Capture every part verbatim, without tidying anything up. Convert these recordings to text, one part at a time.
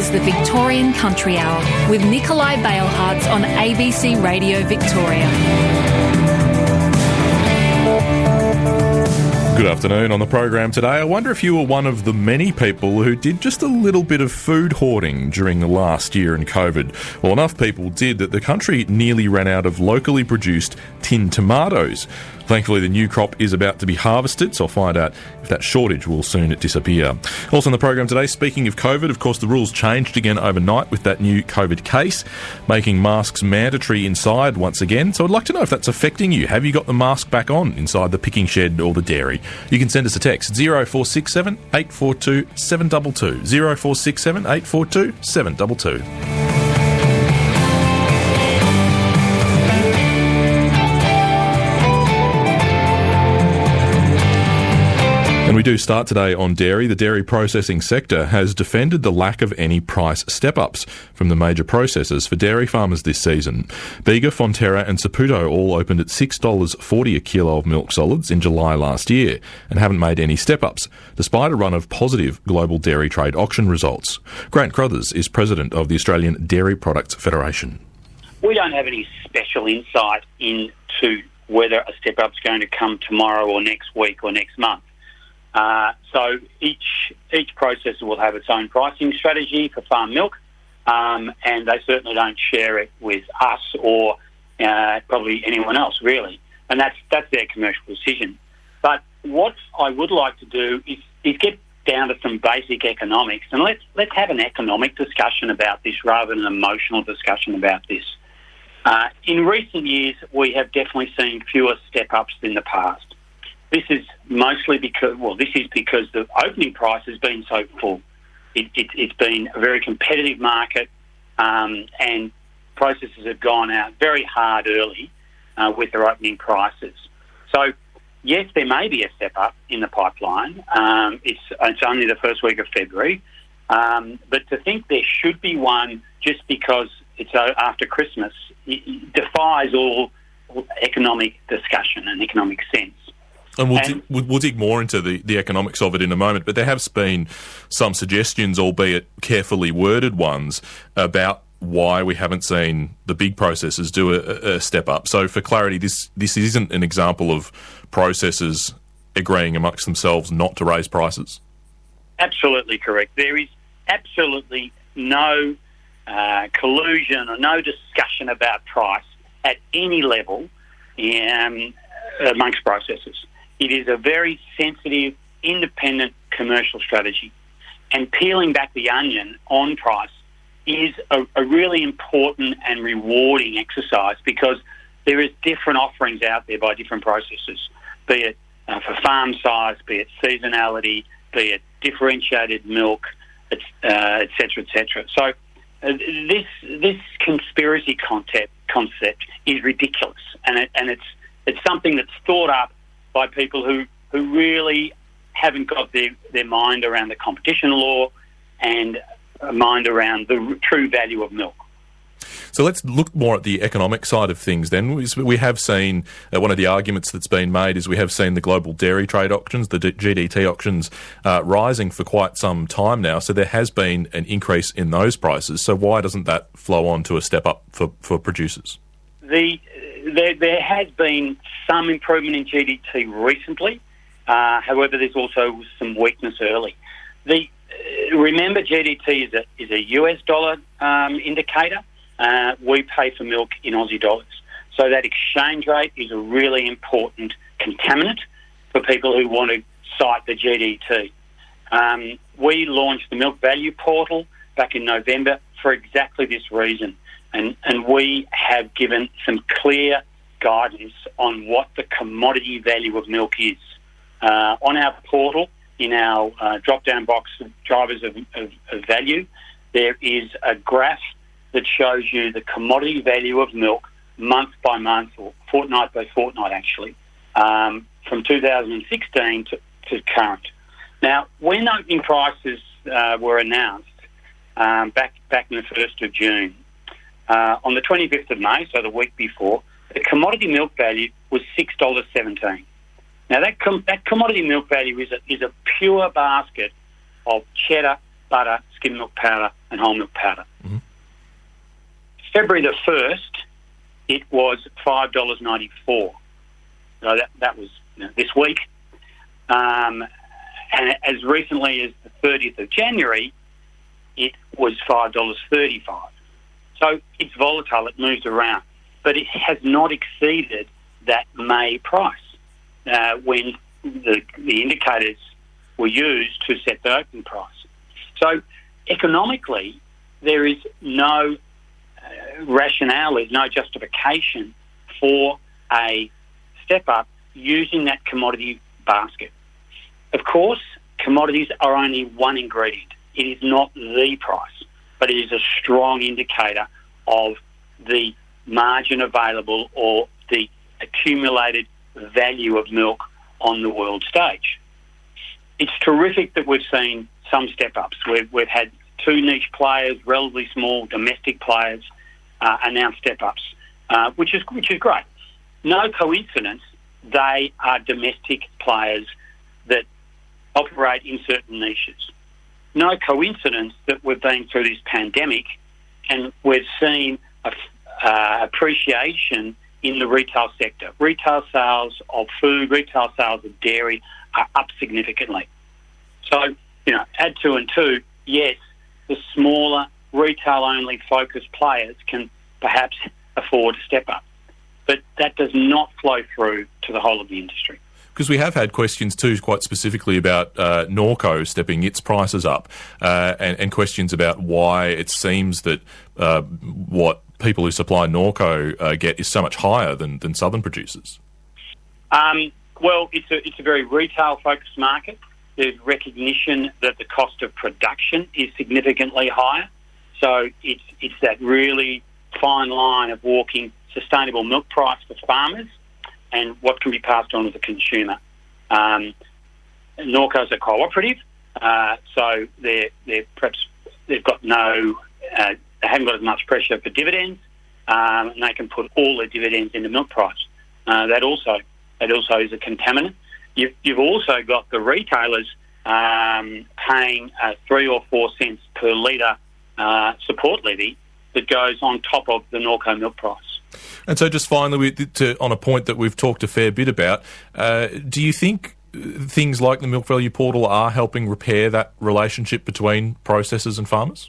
is the Victorian Country Hour with Nikolai Bailhartz on A B C Radio Victoria. Good afternoon. On the program today, I wonder if you were one of the many people who did just a little bit of food hoarding during the last year in COVID. Well, enough people did that the country nearly ran out of locally produced tinned tomatoes. Thankfully, the new crop is about to be harvested, so I'll find out if that shortage will soon disappear. Also on the program today, speaking of COVID, of course, the rules changed again overnight with that new COVID case, making masks mandatory inside once again. So I'd like to know if that's affecting you. Have you got the mask back on inside the picking shed or the dairy? You can send us a text, zero four six seven, eight four two, seven two two, zero four six seven, eight four two, seven two two. And we do start today on dairy. The dairy processing sector has defended the lack of any price step-ups from the major processors for dairy farmers this season. Bega, Fonterra and Saputo all opened at six dollars forty a kilo of milk solids in July last year and haven't made any step-ups, despite a run of positive global dairy trade auction results. Grant Crothers is president of the Australian Dairy Products Federation. We don't have any special insight into whether a step-up's going to come tomorrow or next week or next month. Uh, so each each processor will have its own pricing strategy for farm milk, um, and they certainly don't share it with us or uh, probably anyone else, really. And that's that's their commercial decision. But what I would like to do is, is get down to some basic economics, and let's let's have an economic discussion about this rather than an emotional discussion about this. Uh, in recent years, we have definitely seen fewer step-ups than the past. This is mostly because, well, this is because the opening price has been so full. It, it, it's been a very competitive market, um, and processors have gone out very hard early uh, with their opening prices. So, yes, there may be a step up in the pipeline. Um, it's, it's only the first week of February. Um, but to think there should be one just because it's after Christmas it, it defies all economic discussion and economic sense. And we'll, and dig, we'll dig more into the, the economics of it in a moment, but there have been some suggestions, albeit carefully worded ones, about why we haven't seen the big processors do a, a step up. So for clarity, this this isn't an example of processors agreeing amongst themselves not to raise prices? Absolutely correct. There is absolutely no uh, collusion or no discussion about price at any level um, amongst processors. It is a very sensitive, independent commercial strategy. And peeling back the onion on price is a, a really important and rewarding exercise because there is different offerings out there by different processors, be it uh, for farm size, be it seasonality, be it differentiated milk, et uh, et cetera, et cetera. So uh, this this conspiracy concept concept is ridiculous, and it, and it's it's something that's thought up by people who, who really haven't got their, their mind around the competition law and a mind around the true value of milk. So let's look more at the economic side of things then. We have seen, uh, one of the arguments that's been made is we have seen the global dairy trade auctions, the G D T auctions, uh, rising for quite some time now. So there has been an increase in those prices. So why doesn't that flow on to a step up for, for producers? The There, there has been some improvement in G D T recently. Uh, however, there's also some weakness early. The uh, remember, G D T is a is a U S dollar um, indicator. Uh, we pay for milk in Aussie dollars, so that exchange rate is a really important contaminant for people who want to cite the G D T. Um, we launched the Milk Value Portal back in November for exactly this reason. And, and we have given some clear guidance on what the commodity value of milk is. Uh, on our portal, in our uh, drop-down box of drivers of, of, of value, there is a graph that shows you the commodity value of milk month by month, or fortnight by fortnight actually, um, from two thousand sixteen to, to current. Now, when opening prices uh, were announced um, back, back in the first of June, Uh, on the twenty-fifth of May, so the week before, the commodity milk value was six dollars seventeen. Now, that com- that commodity milk value is a, is a pure basket of cheddar, butter, skim milk powder and whole milk powder. Mm-hmm. February the first, it was five dollars ninety-four. So that, that was you know, this week. Um, and as recently as the thirtieth of January, it was five dollars thirty-five. So it's volatile, it moves around. But it has not exceeded that May price uh, when the, the indicators were used to set the open price. So economically, there is no uh, rationale, there's no justification for a step up using that commodity basket. Of course, commodities are only one ingredient. It is not the price, but it is a strong indicator of the margin available or the accumulated value of milk on the world stage. It's terrific that we've seen some step-ups. We've, we've had two niche players, relatively small domestic players, uh, announce step-ups, uh, which is which is great. No coincidence, they are domestic players that operate in certain niches. No coincidence that we've been through this pandemic and we've seen a, uh, appreciation in the retail sector. Retail sales of food, retail sales of dairy are up significantly. So, you know, add two and two, yes, the smaller retail-only focused players can perhaps afford to step up. But that does not flow through to the whole of the industry. Because we have had questions too, quite specifically about uh, Norco stepping its prices up, uh, and, and questions about why it seems that uh, what people who supply Norco uh, get is so much higher than, than southern producers. Um, well, it's a it's a very retail-focused market. There's recognition that the cost of production is significantly higher. So it's it's that really fine line of walking sustainable milk price for farmers and what can be passed on to the consumer. Um, Norco's a cooperative, uh, so they're they're perhaps they've got no, uh, they haven't got as much pressure for dividends, um, and they can put all their dividends into milk price. Uh, that also that also is a contaminant. You've, you've also got the retailers um, paying uh, three or four cents per litre uh, support levy that goes on top of the Norco milk price. And so just finally, we, to, on a point that we've talked a fair bit about, uh, do you think things like the Milk Value Portal are helping repair that relationship between processors and farmers?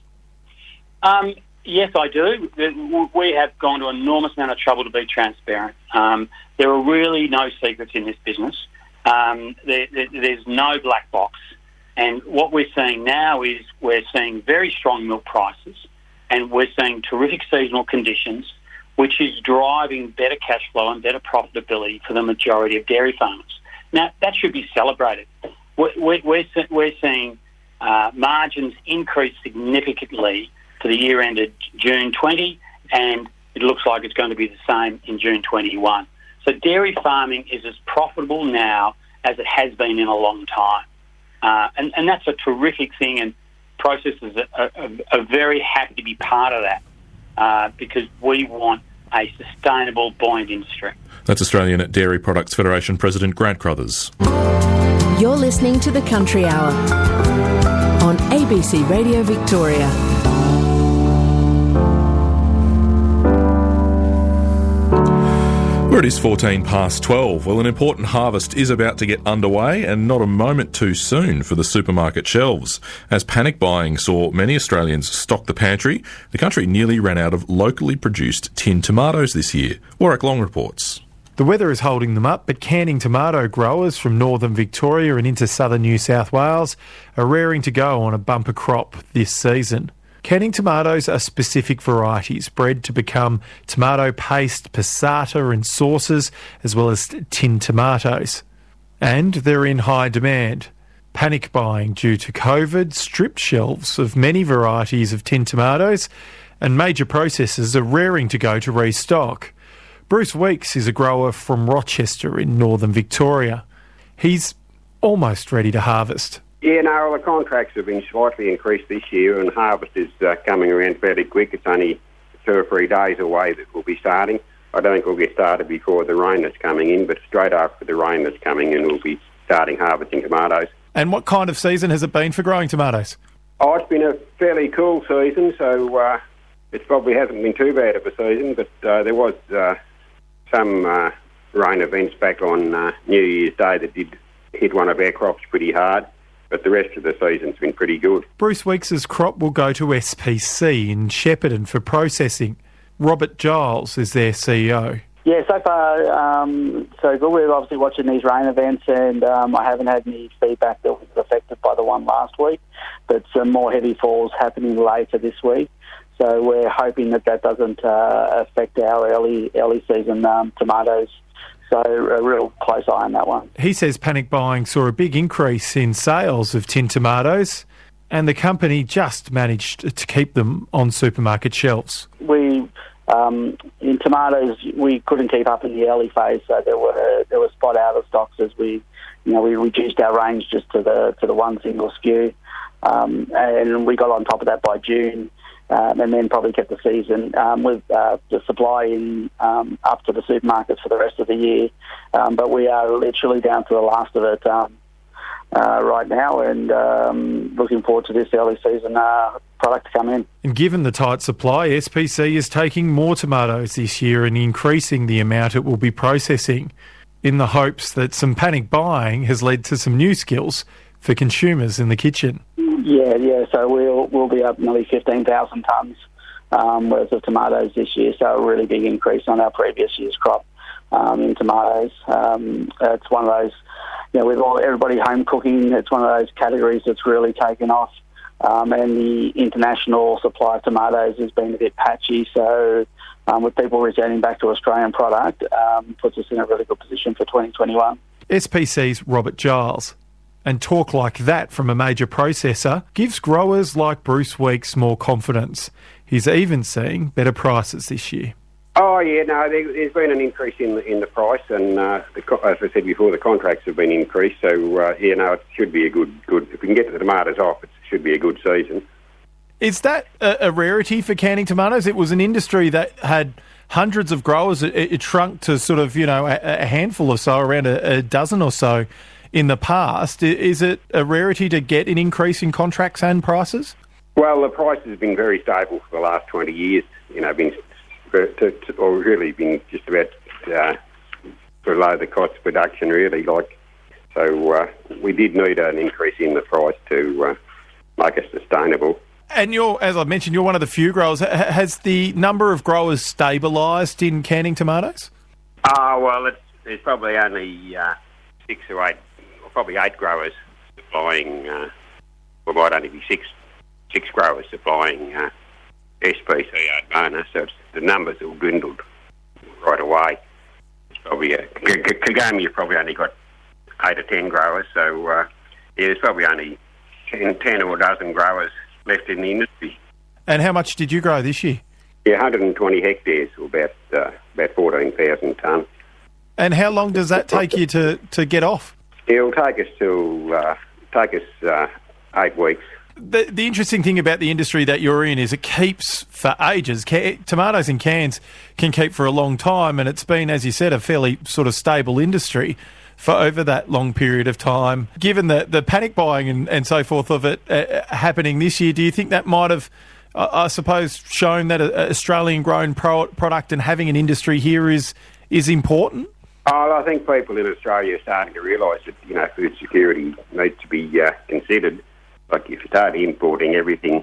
Um, yes, I do. We have gone to an enormous amount of trouble to be transparent. Um, there are really no secrets in this business. Um, there, there, there's no black box. And what we're seeing now is we're seeing very strong milk prices and we're seeing terrific seasonal conditions, which is driving better cash flow and better profitability for the majority of dairy farmers. Now, that should be celebrated. We're, we're, we're seeing uh, margins increase significantly for the year ended June twenty, and it looks like it's going to be the same in June twenty-one. So dairy farming is as profitable now as it has been in a long time. Uh, and, and that's a terrific thing, and processors are, are, are very happy to be part of that uh, because we want a sustainable, buoyant industry. That's Australian Dairy Products Federation President Grant Crothers. You're listening to The Country Hour on A B C Radio Victoria. Well, it is fourteen past twelve. Well, an important harvest is about to get underway and not a moment too soon for the supermarket shelves. As panic buying saw many Australians stock the pantry, the country nearly ran out of locally produced tinned tomatoes this year. Warwick Long reports. The weather is holding them up, but canning tomato growers from northern Victoria and into southern New South Wales are raring to go on a bumper crop this season. Canning tomatoes are specific varieties bred to become tomato paste, passata and sauces, as well as tinned tomatoes. And they're in high demand. Panic buying due to COVID stripped shelves of many varieties of tinned tomatoes, and major processors are raring to go to restock. Bruce Weeks is a grower from Rochester in northern Victoria. He's almost ready to harvest. Yeah, no, well, the contracts have been slightly increased this year and harvest is uh, coming around fairly quick. It's only two or three days away that we'll be starting. I don't think we'll get started before the rain that's coming in, but straight after the rain that's coming in, we'll be starting harvesting tomatoes. And what kind of season has it been for growing tomatoes? Oh, it's been a fairly cool season, so uh, it probably hasn't been too bad of a season, but uh, there was uh, some uh, rain events back on uh, New Year's Day that did hit one of our crops pretty hard, but the rest of the season's been pretty good. Bruce Weeks' crop will go to S P C in Shepparton for processing. Robert Giles is their C E O. Yeah, so far, um, so good. We're obviously watching these rain events, and um, I haven't had any feedback that was affected by the one last week, but some more heavy falls happening later this week. So we're hoping that that doesn't uh, affect our early early season um, tomatoes. So a real close eye on that one. He says panic buying saw a big increase in sales of tin tomatoes, and the company just managed to keep them on supermarket shelves. We, um, in tomatoes, we couldn't keep up in the early phase, so there were there were spot out of stocks as we, you know, we reduced our range just to the to the one single S K U, um, and we got on top of that by June. Um, and then probably kept the season um, with uh, the supply in um, up to the supermarkets for the rest of the year. Um, but we are literally down to the last of it um, uh, right now, and um, looking forward to this early season uh, product to come in. And given the tight supply, S P C is taking more tomatoes this year and increasing the amount it will be processing, in the hopes that some panic buying has led to some new skills for consumers in the kitchen. Yeah, yeah. So we'll we'll be up nearly fifteen thousand tonnes um, worth of tomatoes this year. So a really big increase on our previous year's crop um, in tomatoes. Um, it's one of those, you know, with all everybody home cooking, it's one of those categories that's really taken off. Um, and the international supply of tomatoes has been a bit patchy. So um, with people returning back to Australian product, um, puts us in a really good position for twenty twenty-one. S P C's Robert Giles. And talk like that from a major processor gives growers like Bruce Weeks more confidence. He's even seeing better prices this year. Oh, yeah, no, there, there's been an increase in the, in the price, and uh, the, as I said before, the contracts have been increased, so, uh, yeah, no, it should be a good, good, if we can get the tomatoes off, it should be a good season. Is that a, a rarity for canning tomatoes? It was an industry that had hundreds of growers. It, it shrunk to sort of, you know, a, a handful or so, around a, a dozen or so in the past. Is it a rarity to get an increase in contracts and prices? Well, the price has been very stable for the last twenty years, you know, been to, to, or really been just about uh, below the cost of production, really, like, so uh, we did need an increase in the price to uh, make it sustainable. And you're, as I mentioned, you're one of the few growers. Has the number of growers stabilised in canning tomatoes? Ah, uh, well, it's, there's probably only uh, six or eight, or probably eight growers supplying, uh, well, might only be six six growers supplying uh, S P C bonus, so it's, the numbers have dwindled right away. It's probably a, Kagami, you've probably only got eight or ten growers, so uh, yeah, there's probably only ten, ten or a dozen growers left in the industry. And how much did you grow this year? Yeah, one hundred twenty hectares, or about uh, about fourteen thousand tonnes. And how long does that take you to, to get off? It'll take us till uh, take us uh, eight weeks. The, the interesting thing about the industry that you're in is it keeps for ages. Ca- tomatoes in cans can keep for a long time, and it's been, as you said, a fairly sort of stable industry for over that long period of time. Given the, the panic buying and, and so forth of it uh, happening this year, do you think that might have, uh, I suppose, shown that an Australian-grown pro- product and having an industry here is is important? Oh, I think people in Australia are starting to realise that, you know, food security needs to be uh, considered. Like if you start importing everything,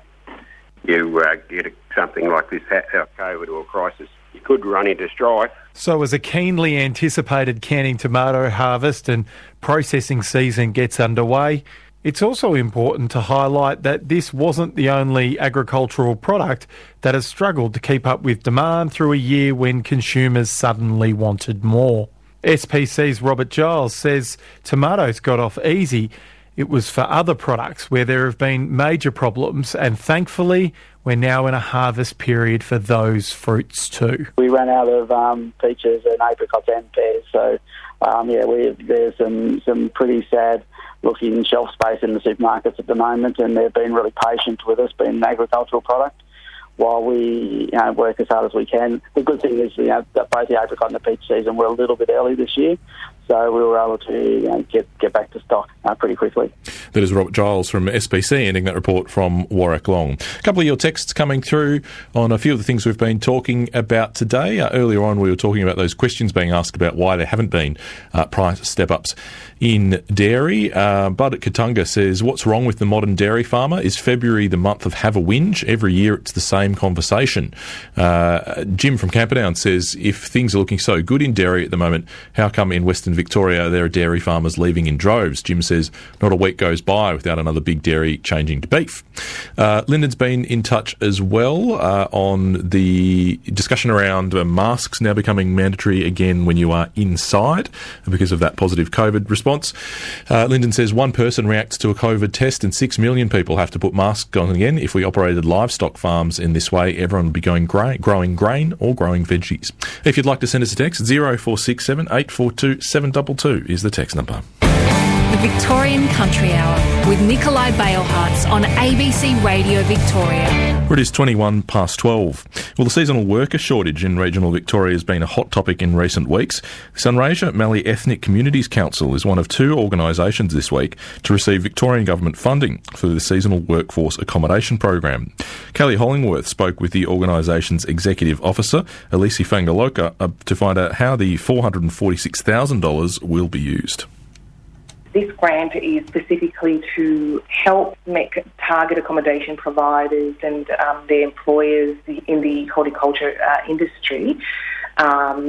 you uh, get a, something like this, uh, COVID or crisis, you could run into strife. So as a keenly anticipated canning tomato harvest and processing season gets underway, it's also important to highlight that this wasn't the only agricultural product that has struggled to keep up with demand through a year when consumers suddenly wanted more. S P C's Robert Giles says tomatoes got off easy. It was for other products where there have been major problems, and thankfully we're now in a harvest period for those fruits too. We ran out of um, peaches and apricots and pears, so um, yeah, we, there's some, some pretty sad looking shelf space in the supermarkets at the moment, and they've been really patient with us, being an agricultural product, while we, you know, work as hard as we can. The good thing is, you know, that both the apricot and the peach season were a little bit early this year, So we were able to you know, get get back to stock uh, pretty quickly. That is Robert Giles from S B C ending that report from Warwick Long. A couple of your texts coming through on a few of the things we've been talking about today. Uh, earlier on we were talking about those questions being asked about why there haven't been uh, price step-ups in dairy. Uh, Bud at Katunga says, what's wrong with the modern dairy farmer? Is February the month of have a whinge? Every year it's the same conversation. Uh, Jim from Camperdown says, if things are looking so good in dairy at the moment, how come in Western Victoria there are dairy farmers leaving in droves? Jim says, not a week goes by without another big dairy changing to beef. Uh, Lyndon's been in touch as well uh, on the discussion around uh, masks now becoming mandatory again when you are inside because of that positive COVID response. Uh, Lyndon says, one person reacts to a COVID test and six million people have to put masks on again. If we operated livestock farms in this way, everyone would be going gra- growing grain or growing veggies. If you'd like to send us a text, zero four six seven eight four two seven two two is the text number. The Victorian Country Hour with Nikolai Balehartz on A B C Radio Victoria. It is twenty-one past twelve. Well, the seasonal worker shortage in regional Victoria has been a hot topic in recent weeks. Sunraysia Mallee Ethnic Communities Council is one of two organisations this week to receive Victorian Government funding for the Seasonal Workforce Accommodation Program. Kelly Hollingworth spoke with the organisation's Executive Officer, Elise Fangaloka, uh, to find out how the four hundred forty-six thousand dollars will be used. This grant is specifically to help make target accommodation providers and um, their employers in the horticulture uh, industry um,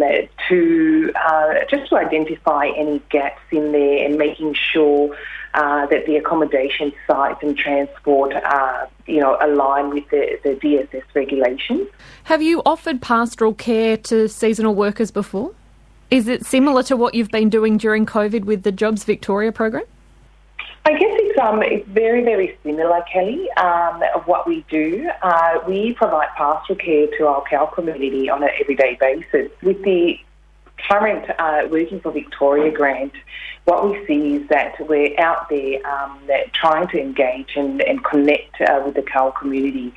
to uh, just to identify any gaps in there and making sure uh, that the accommodation sites and transport are, you know, align with the, the D S S regulations. Have you offered pastoral care to seasonal workers before? Is it similar to what you've been doing during COVID with the Jobs Victoria program? I guess it's um it's very, very similar, Kelly, um, of what we do. Uh, we provide pastoral care to our cow community on an everyday basis. With the current uh, Working for Victoria grant, what we see is that we're out there um, trying to engage and, and connect uh, with the cow community,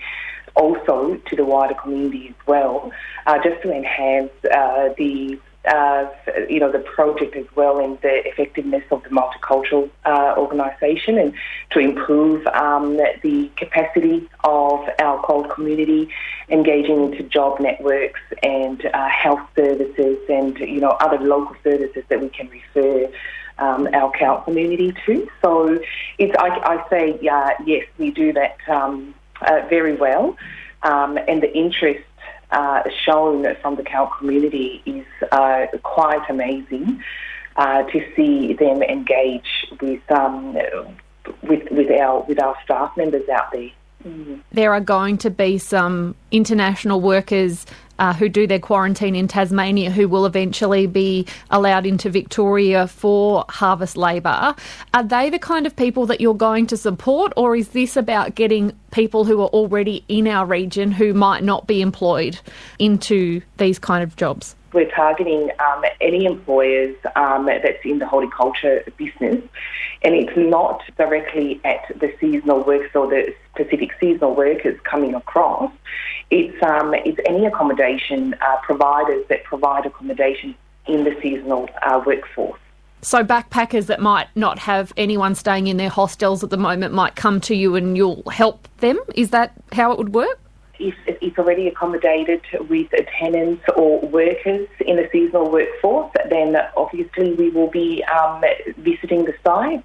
also to the wider community as well, uh, just to enhance uh, the Uh, you know, the project as well and the effectiveness of the multicultural uh, organisation, and to improve um, the capacity of our cold community, engaging into job networks and uh, health services and, you know, other local services that we can refer um, our cow community to. So it's, I, I say, uh, yes, we do that um, uh, very well, um, and the interest Uh, shown from the cow community is uh, quite amazing uh, to see them engage with um, with with our with our staff members out there. Mm. There are going to be some international workers uh, who do their quarantine in Tasmania who will eventually be allowed into Victoria for harvest labour. Are they the kind of people that you're going to support, or is this about getting people who are already in our region who might not be employed into these kind of jobs? We're targeting um, any employers um, that's in the horticulture business, and it's not directly at the seasonal workers or the specific seasonal workers coming across. It's um, it's any accommodation uh, providers that provide accommodation in the seasonal uh, workforce. So backpackers that might not have anyone staying in their hostels at the moment might come to you and you'll help them? Is that how it would work? If it's already accommodated with tenants or workers in the seasonal workforce, then obviously we will be um, visiting the sites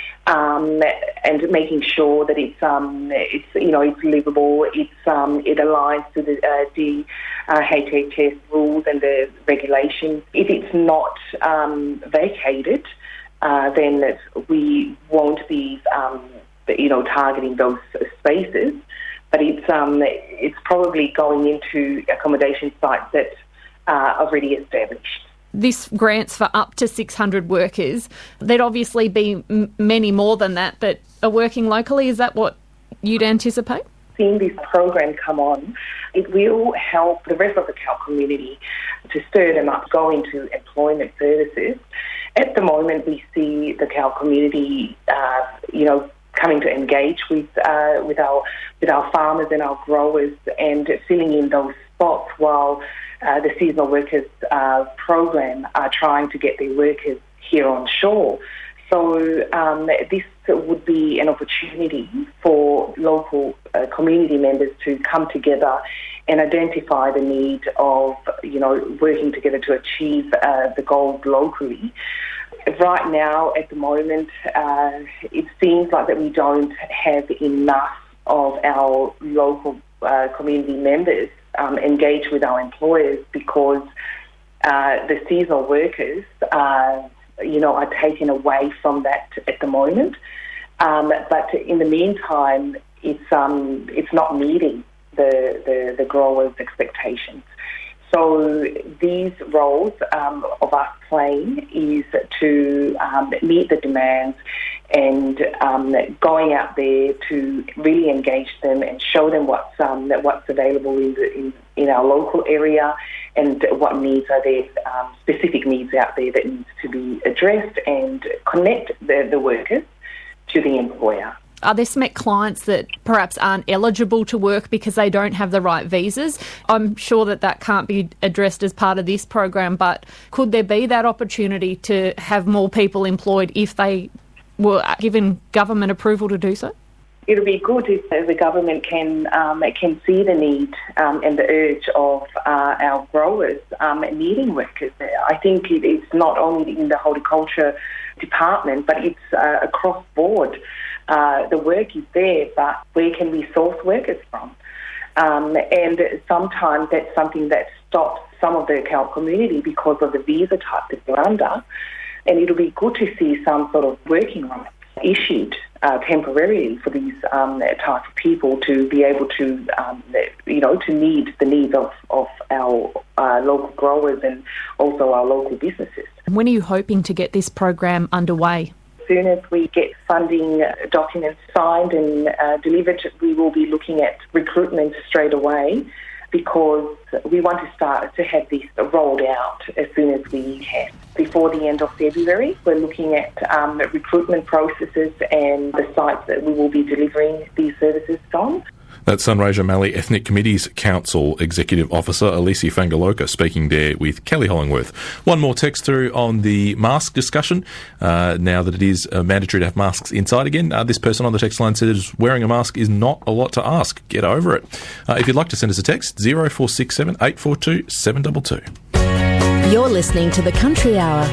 um, and making sure that it's um, it's you know it's livable, it's um, it aligns to the uh, the uh, H H S rules and the regulations. If it's not um, vacated, uh, then we won't be um, you know targeting those spaces. But it's um, it's probably going into accommodation sites that are already established. This grant's for up to six hundred workers. There'd obviously be m- many more than that that are working locally. Is that what you'd anticipate? Seeing this program come on, it will help the rest of the cow community to stir them up, go into employment services. At the moment, we see the cow community, uh, you know, coming to engage with uh, with our with our farmers and our growers and filling in those spots while uh, the seasonal workers uh, program are trying to get their workers here on shore. So um, this would be an opportunity for local uh, community members to come together and identify the need of, you know, working together to achieve uh, the goals locally. Right now, at the moment, uh, it seems like that we don't have enough of our local uh, community members um, engage with our employers because uh, the seasonal workers uh, you know, are taken away from that at the moment. Um, but in the meantime, it's um, it's not meeting the, the, the growers' expectations. So these roles um, of us playing is to um, meet the demands and um, going out there to really engage them and show them what's um, what's available in, the, in in our local area and what needs are there, um, specific needs out there that needs to be addressed, and connect the, the workers to the employer. Are there S M E C clients that perhaps aren't eligible to work because they don't have the right visas? I'm sure that that can't be addressed as part of this program, but could there be that opportunity to have more people employed if they were given government approval to do so? It'll be good if the government can um, can see the need um, and the urge of uh, our growers um, needing workers. I think it, it's not only in the horticulture department, but it's uh, across board. Uh, the work is there, but where can we source workers from? Um, and sometimes that's something that stops some of the Cal community because of the visa type that they're under. And it'll be good to see some sort of working rights issued uh, temporarily for these um, type of people to be able to, um, you know, to meet the needs of, of our uh, local growers and also our local businesses. When are you hoping to get this program underway? As soon as we get funding documents signed and uh, delivered, we will be looking at recruitment straight away, because we want to start to have this rolled out as soon as we can. Before the end of February, we're looking at um, recruitment processes and the sites that we will be delivering these services from. That's Sunraysia Mallee Ethnic Committees Council Executive Officer Alisi Fangaloka speaking there with Kelly Hollingworth. One more text through on the mask discussion. Uh, now that it is uh, mandatory to have masks inside again, uh, this person on the text line says wearing a mask is not a lot to ask. Get over it. Uh, if you'd like to send us a text, zero four six seven, eight four two, seven two two. You're listening to the Country Hour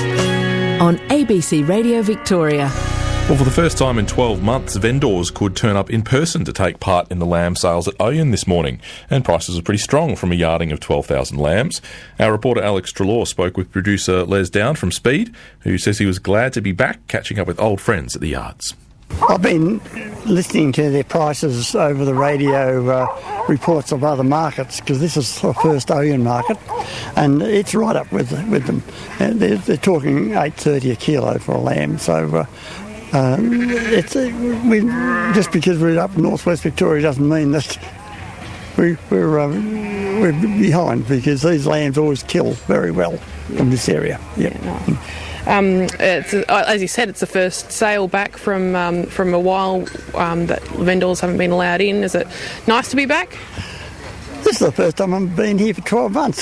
on A B C Radio Victoria. Well, for the first time in twelve months, vendors could turn up in person to take part in the lamb sales at Oyen this morning, and prices are pretty strong from a yarding of twelve thousand lambs. Our reporter Alex Trelaw spoke with producer Les Down from Speed, who says he was glad to be back catching up with old friends at the yards. I've been listening to their prices over the radio uh, reports of other markets, because this is the first Oyen market, and it's right up with with them. And they're, they're talking eight thirty a kilo for a lamb, so uh, um, it's uh, we, just because we're up in northwest Victoria doesn't mean that we, we're um, we're behind, because these lambs always kill very well from this area. Yep. Yeah, no. Um, it's, as you said, it's the first sale back from um, from a while um, that vendors haven't been allowed in. Is it nice to be back? This is the first time I've been here for twelve months.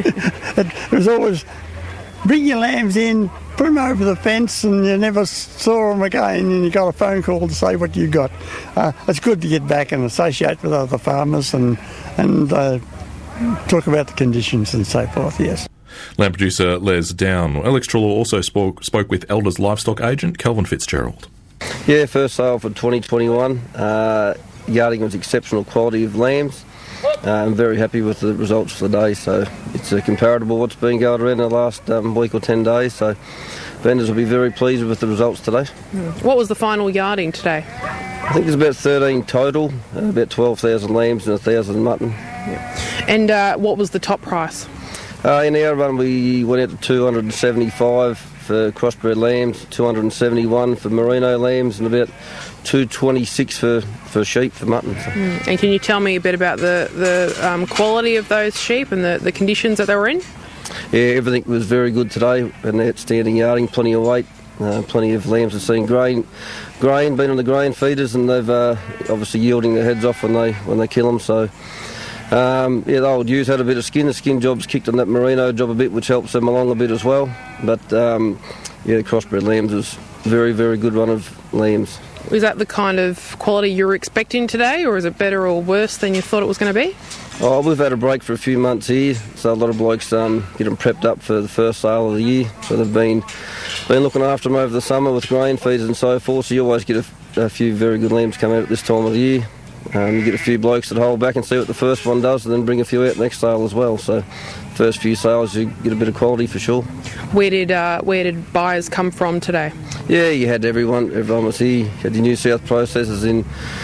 It was always bring your lambs in, put them over the fence, and you never saw them again, and you got a phone call to say what you got. Uh, it's good to get back and associate with other farmers and, and uh, talk about the conditions and so forth, yes. Lamb producer Les Down. Alex Trelaw also spoke, spoke with Elders livestock agent Kelvin Fitzgerald. Yeah, first sale for twenty twenty-one. Uh, yarding was exceptional quality of lambs. Uh, I'm very happy with the results for the day, so it's uh, comparable what's been going around in the last um, week or ten days, so vendors will be very pleased with the results today. What was the final yarding today? I think there's about thirteen total, uh, about twelve thousand lambs and one thousand mutton. Yeah. And uh, what was the top price? Uh, in our run we went out to two hundred seventy-five for crossbred lambs, two hundred seventy-one for merino lambs, and about two twenty-six for, for sheep, for mutton. So. Mm. And can you tell me a bit about the, the um, quality of those sheep and the, the conditions that they were in? Yeah, everything was very good today. An outstanding yarding, plenty of weight, uh, plenty of lambs have seen grain, grain, been on the grain feeders, and they've uh, obviously yielding their heads off when they when they kill them. So Um, yeah, the old ewes had a bit of skin. The skin job's kicked on that merino job a bit, which helps them along a bit as well. But um, yeah, the crossbred lambs is very, very good run of lambs. Was that the kind of quality you were expecting today, or is it better or worse than you thought it was going to be? Oh, we've had a break for a few months here, so a lot of blokes um, get them prepped up for the first sale of the year. So they've been been looking after them over the summer with grain feeds and so forth. So you always get a, a few very good lambs come out at this time of the year. Um, you get a few blokes that hold back and see what the first one does, and then bring a few out next sale as well. So first few sales you get a bit of quality for sure. Where did uh, where did buyers come from today? Yeah, you had everyone. Everyone was here. You had your New South processors in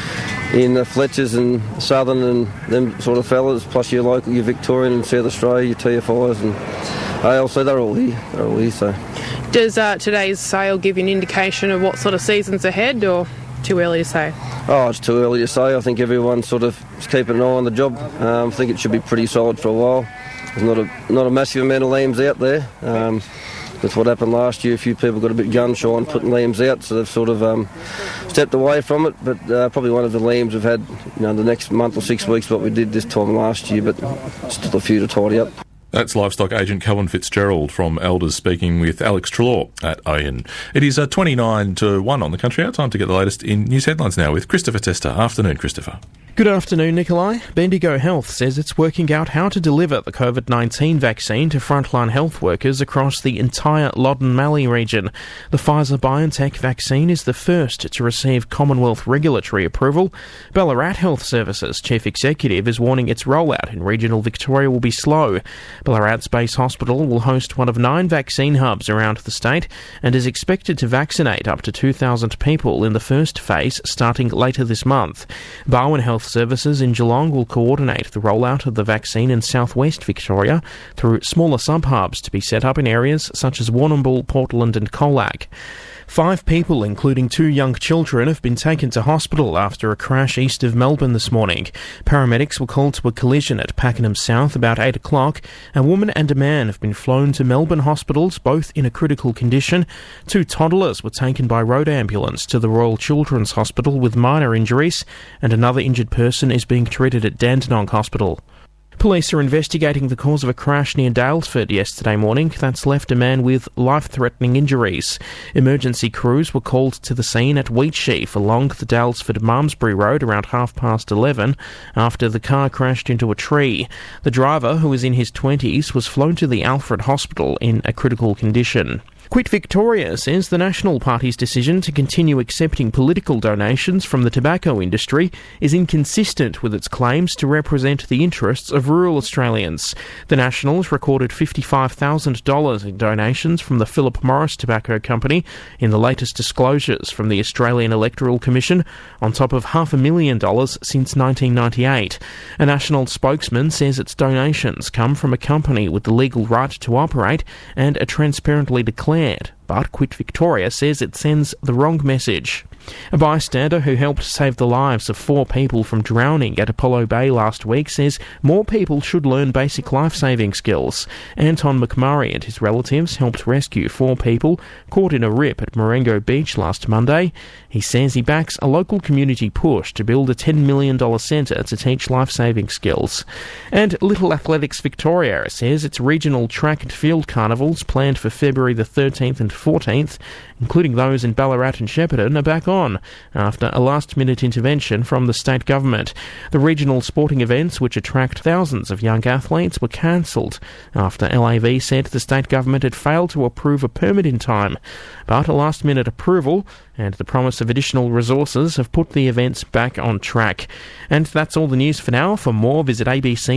in the Fletchers and Southern and them sort of fellas, plus your local, your Victorian and South Australia, your T F Is and A L C. They're all here. They're all here. So does uh, today's sale give you an indication of what sort of season's ahead, or too early to say? Oh, it's too early to say. I think everyone sort of is keeping an eye on the job. Um, I think it should be pretty solid for a while. There's not a not a massive amount of lambs out there. Um, with what happened last year, a few people got a bit gun shy on putting lambs out, so they've sort of um, stepped away from it. But uh, probably one of the lambs we've had, you know, the next month or six weeks what we did this time last year, but still a few to tidy up. That's livestock agent Cohen Fitzgerald from Elders speaking with Alex Trelaw at Oyen. It is uh, twenty-nine to one on the Country Hour. Time to get the latest in news headlines now with Christopher Tester. Afternoon, Christopher. Good afternoon, Nikolai. Bendigo Health says it's working out how to deliver the COVID nineteen vaccine to frontline health workers across the entire Loddon Mallee region. The Pfizer-BioNTech vaccine is the first to receive Commonwealth regulatory approval. Ballarat Health Services Chief Executive is warning its rollout in regional Victoria will be slow. Ballarat's base hospital will host one of nine vaccine hubs around the state and is expected to vaccinate up to two thousand people in the first phase starting later this month. Barwon Health Services in Geelong will coordinate the rollout of the vaccine in southwest Victoria through smaller sub-hubs to be set up in areas such as Warrnambool, Portland and Colac. Five people, including two young children, have been taken to hospital after a crash east of Melbourne this morning. Paramedics were called to a collision at Pakenham South about eight o'clock. A woman and a man have been flown to Melbourne hospitals, both in a critical condition. Two toddlers were taken by road ambulance to the Royal Children's Hospital with minor injuries, and another injured person is being treated at Dandenong Hospital. Police are investigating the cause of a crash near Daylesford yesterday morning that's left a man with life-threatening injuries. Emergency crews were called to the scene at Wheatsheaf along the Daylesford-Malmesbury Road around half past eleven after the car crashed into a tree. The driver, who was in his twenties, was flown to the Alfred Hospital in a critical condition. Quit Victoria says the National Party's decision to continue accepting political donations from the tobacco industry is inconsistent with its claims to represent the interests of rural Australians. The Nationals recorded fifty-five thousand dollars in donations from the Philip Morris Tobacco Company in the latest disclosures from the Australian Electoral Commission, on top of half a million dollars since nineteen ninety-eight. A National spokesman says its donations come from a company with the legal right to operate and are transparently declared. But Quit Victoria says it sends the wrong message. A bystander who helped save the lives of four people from drowning at Apollo Bay last week says more people should learn basic life-saving skills. Anton McMurray and his relatives helped rescue four people caught in a rip at Marengo Beach last Monday. He says he backs a local community push to build a ten million dollars centre to teach life-saving skills. And Little Athletics Victoria says its regional track and field carnivals planned for February the thirteenth and fourteenth, including those in Ballarat and Shepparton, are back on after a last-minute intervention from the state government. The regional sporting events, which attract thousands of young athletes, were cancelled after L A V said the state government had failed to approve a permit in time. But a last-minute approval and the promise of additional resources have put the events back on track. And that's all the news for now. For more, visit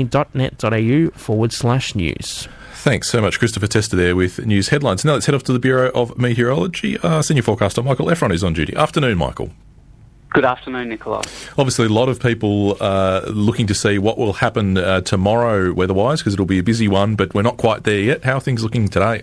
abc.net.au forward slash news. Thanks so much, Christopher Tester there with news headlines. Now let's head off to the Bureau of Meteorology. Uh, Senior forecaster Michael Efron is on duty. Afternoon, Michael. Good afternoon, Nicola. Obviously, a lot of people uh, looking to see what will happen uh, tomorrow weather-wise, because it'll be a busy one, but we're not quite there yet. How are things looking today?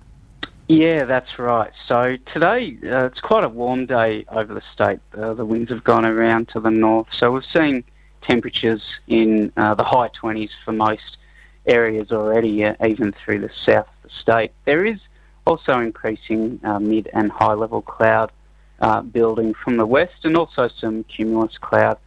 Yeah, that's right. So today, uh, it's quite a warm day over the state. Uh, the winds have gone around to the north, so we've seen temperatures in uh, the high twenties for most areas already, uh, even through the south of the state. There is also increasing uh, mid and high level cloud uh, building from the west, and also some cumulus cloud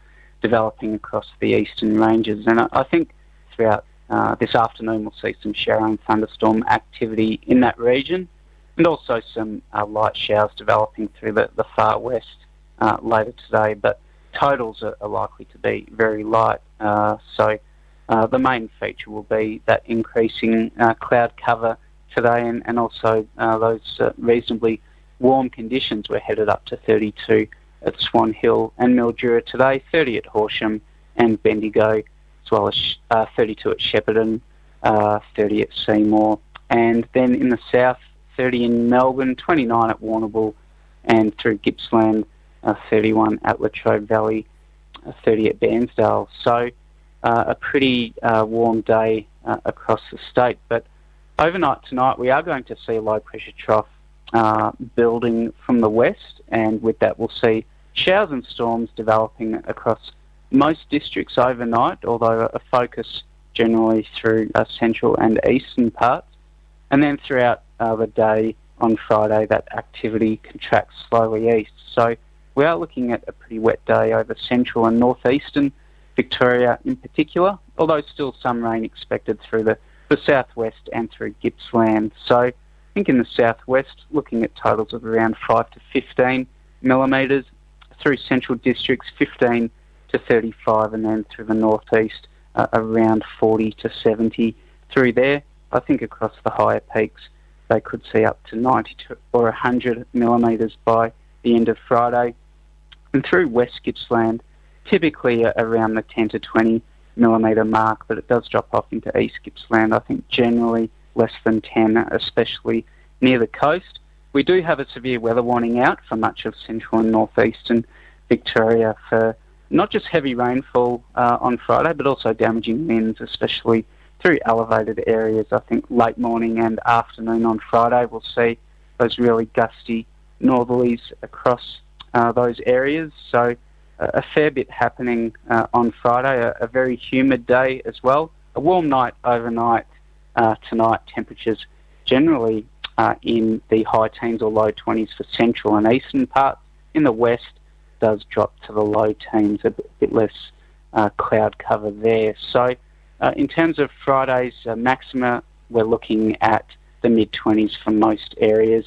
developing across the eastern ranges. And I, I think throughout uh, this afternoon we'll see some shower and thunderstorm activity in that region, and also some uh, light showers developing through the, the far west uh, later today. But totals are, are likely to be very light. Uh, so uh, the main feature will be that increasing uh, cloud cover today, and, and also uh, those uh, reasonably warm conditions. We're headed up to thirty-two at Swan Hill and Mildura today, thirty at Horsham and Bendigo, as well as uh, thirty-two at Shepparton, uh, thirty at Seymour. And then in the south, thirty in Melbourne, twenty-nine at Warrnambool, and through Gippsland, uh, thirty-one at Latrobe Valley, uh, thirty at Bairnsdale. So uh, a pretty uh, warm day uh, across the state. But overnight tonight, we are going to see a low-pressure trough uh, building from the west, and with that we'll see showers and storms developing across most districts overnight, although a focus generally through uh, central and eastern parts. And then throughout uh, the day on Friday, that activity contracts slowly east. So we are looking at a pretty wet day over central and northeastern Victoria in particular, although still some rain expected through the, the southwest and through Gippsland. So I think in the southwest, looking at totals of around five to fifteen millimetres, through central districts fifteen to thirty-five, and then through the northeast uh, around forty to seventy through there. I think across the higher peaks they could see up to ninety or one hundred millimetres by the end of Friday. And through West Gippsland, typically around the ten to twenty millimetre mark, but it does drop off into East Gippsland, I think generally less than ten, especially near the coast. We do have a severe weather warning out for much of central and northeastern Victoria for not just heavy rainfall uh, on Friday, but also damaging winds, especially through elevated areas. I think late morning and afternoon on Friday we'll see those really gusty northerlies across uh, those areas. So uh, a fair bit happening uh, on Friday, a, a very humid day as well. A warm night overnight uh, tonight, temperatures generally uh, in the high teens or low twenties for central and eastern parts. In the west does drop to the low teens, a bit, bit less uh, cloud cover there. So Uh, in terms of Friday's uh, maxima, we're looking at the mid-twenties for most areas.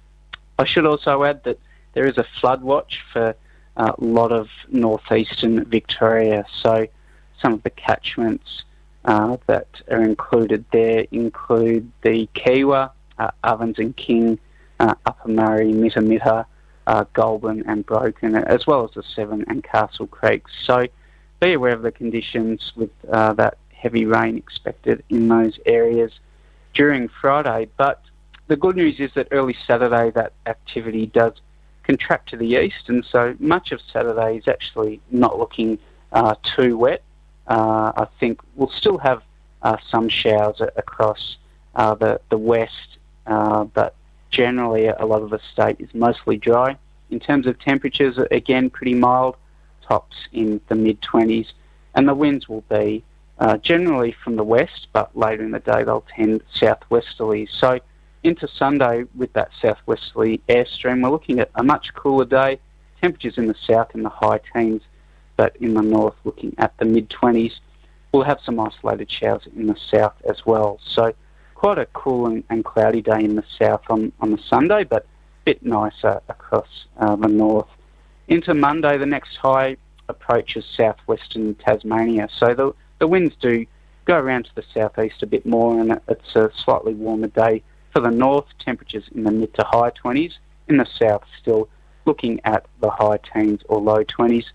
I should also add that there is a flood watch for uh, a lot of northeastern Victoria, so some of the catchments uh, that are included there include the Kiewa, uh, Ovens and King, uh, Upper Murray, Mittamitta, uh, Goulburn and Broken, as well as the Severn and Castle Creeks. So be aware of the conditions with uh, that heavy rain expected in those areas during Friday. But the good news is that early Saturday that activity does contract to the east, and so much of Saturday is actually not looking uh, too wet. Uh, I think we'll still have uh, some showers across uh, the, the west, uh, but generally a lot of the state is mostly dry. In terms of temperatures, again, pretty mild, tops in the mid-twenties, and the winds will be Uh, generally from the west, but later in the day they'll tend southwesterly. So into Sunday with that southwesterly airstream, we're looking at a much cooler day. Temperatures in the south in the high teens, but in the north looking at the mid-twenties. We'll have some isolated showers in the south as well. So quite a cool and, and cloudy day in the south on, on the Sunday, but a bit nicer across uh, the north. Into Monday, the next high approaches southwestern Tasmania. So the The winds do go around to the southeast a bit more, and it's a slightly warmer day for the north. Temperatures in the mid to high twenties. In the south, still looking at the high teens or low twenties.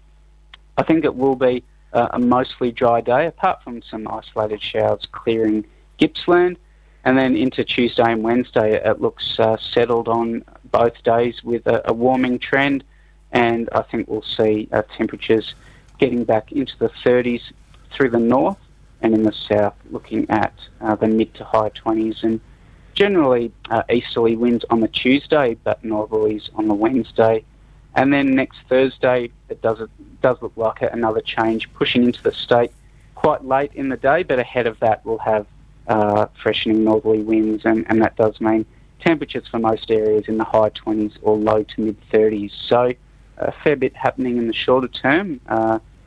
I think it will be uh, a mostly dry day, apart from some isolated showers clearing Gippsland. And then into Tuesday and Wednesday, it looks uh, settled on both days with a, a warming trend, and I think we'll see uh, temperatures getting back into the thirties through the north, and in the south looking at uh, the mid to high twenties, and generally uh, easterly winds on the Tuesday but northerlies on the Wednesday. And then next Thursday it does it does look like another change pushing into the state quite late in the day, but ahead of that we'll have uh, freshening northerly winds, and, and that does mean temperatures for most areas in the high twenties or low to mid thirties. So a fair bit happening in the shorter term. Uh,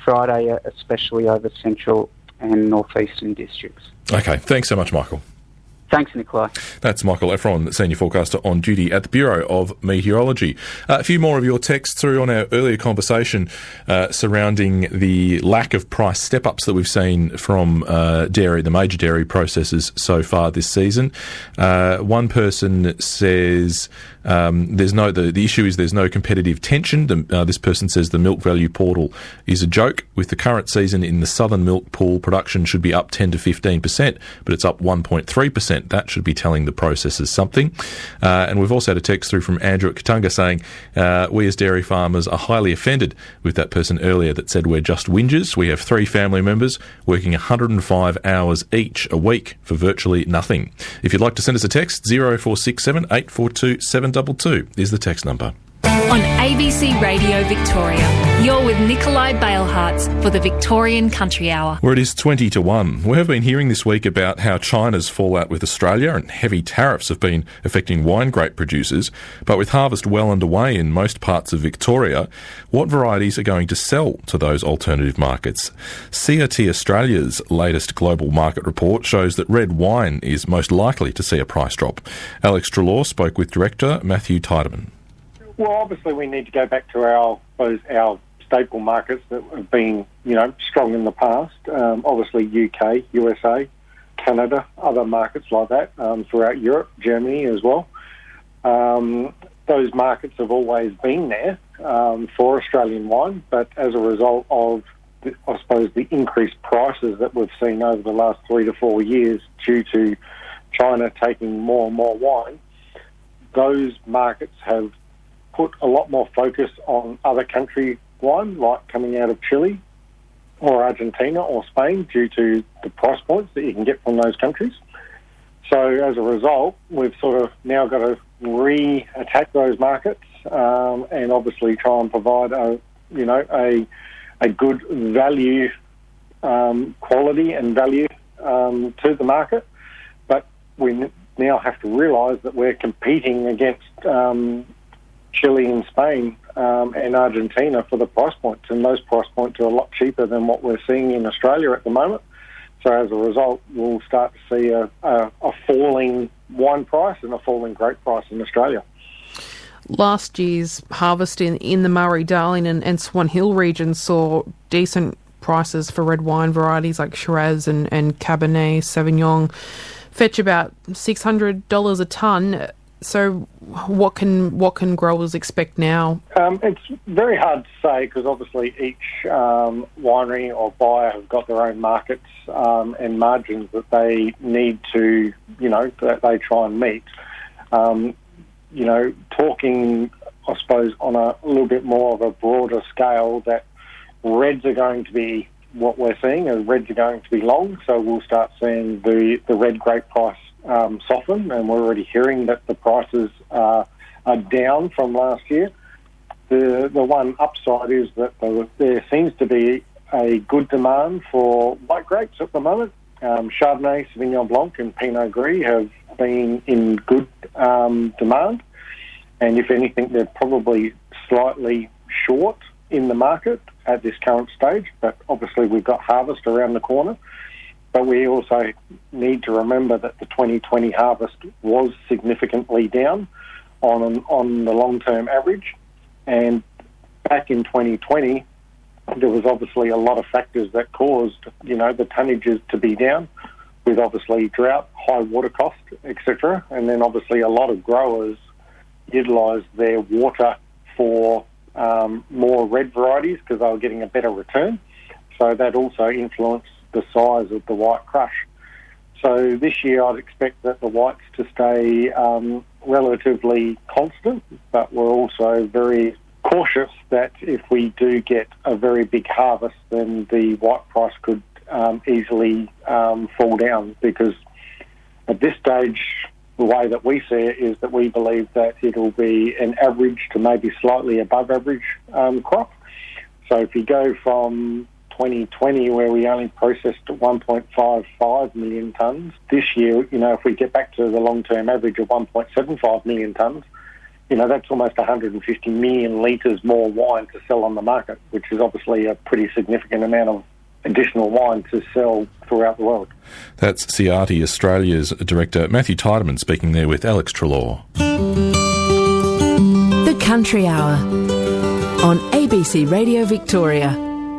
Friday, uh, especially over central and northeastern districts. Okay, thanks so much, Michael. Thanks, Nikolai. That's Michael Efron, Senior Forecaster on duty at the Bureau of Meteorology. Uh, a few more of your texts through on our earlier conversation uh, surrounding the lack of price step-ups that we've seen from uh, dairy, the major dairy processors so far this season. Uh, one person says um, there's no the, the issue is there's no competitive tension. The, uh, this person says the milk value portal is a joke. With the current season in the southern milk pool, production should be up ten to fifteen percent, but it's up one point three percent. That should be telling the processors something. Uh, and we've also had a text through from Andrew at Katunga saying, uh, we as dairy farmers are highly offended with that person earlier that said we're just whingers. We have three family members working one hundred five hours each a week for virtually nothing. If you'd like to send us a text, zero four six seven, eight four two, seven two two is the text number. On A B C Radio Victoria, you're with Nikolai Balehartz for the Victorian Country Hour. Where it is twenty to one. We have been hearing this week about how China's fallout with Australia and heavy tariffs have been affecting wine grape producers. But with harvest well underway in most parts of Victoria, what varieties are going to sell to those alternative markets? C R T Australia's latest global market report shows that red wine is most likely to see a price drop. Alex Treloar spoke with Director Matthew Tiedemann. Well, obviously we need to go back to our, those, our staple markets that have been, you know, strong in the past. Um, obviously U K, U S A, Canada, other markets like that, um, throughout Europe, Germany as well. Um, those markets have always been there um, for Australian wine, but as a result of, the, I suppose, the increased prices that we've seen over the last three to four years due to China taking more and more wine, those markets have put a lot more focus on other country wine, like coming out of Chile or Argentina or Spain, due to the price points that you can get from those countries. So as a result, we've sort of now got to re-attack those markets um, and obviously try and provide a, you know, a a good value, um, quality and value um, to the market. But we now have to realise that we're competing against um, Chile and Spain um, and Argentina for the price points, and those price points are a lot cheaper than what we're seeing in Australia at the moment. So as a result, we'll start to see a, a, a falling wine price and a falling grape price in Australia. Last year's harvest in, in the Murray-Darling and, and Swan Hill region saw decent prices for red wine varieties like Shiraz and, and Cabernet Sauvignon fetch about six hundred dollars a tonne. So what can what can growers expect now? Um, it's very hard to say because obviously each um, winery or buyer have got their own markets um, and margins that they need to, you know, that they try and meet. Um, you know, talking, I suppose, on a little bit more of a broader scale, that reds are going to be what we're seeing, and reds are going to be long, so we'll start seeing the, the red grape price um, soften, and we're already hearing that the prices uh, are down from last year. The the one upside is that the, there seems to be a good demand for white grapes at the moment. Um, Chardonnay, Sauvignon Blanc and Pinot Gris have been in good um, demand, and if anything, they're probably slightly short in the market at this current stage, but obviously we've got harvest around the corner. But we also need to remember that the twenty twenty harvest was significantly down on on the long-term average, and back in twenty twenty, there was obviously a lot of factors that caused, you know, the tonnages to be down, with obviously drought, high water cost, et cetera. And then obviously a lot of growers utilised their water for um, more red varieties because they were getting a better return. So that also influenced the size of the white crush. So this year I'd expect that the whites to stay um, relatively constant, but we're also very cautious that if we do get a very big harvest, then the white price could um, easily um, fall down, because at this stage, the way that we see it is that we believe that it'll be an average to maybe slightly above average um, crop. So if you go from twenty twenty, where we only processed one point five five million tonnes, this year, you know, if we get back to the long-term average of one point seven five million tonnes, you know, that's almost one hundred fifty million litres more wine to sell on the market, which is obviously a pretty significant amount of additional wine to sell throughout the world. That's Ciati Australia's director Matthew Tiedemann speaking there with Alex Trelaw. The Country Hour on A B C Radio Victoria.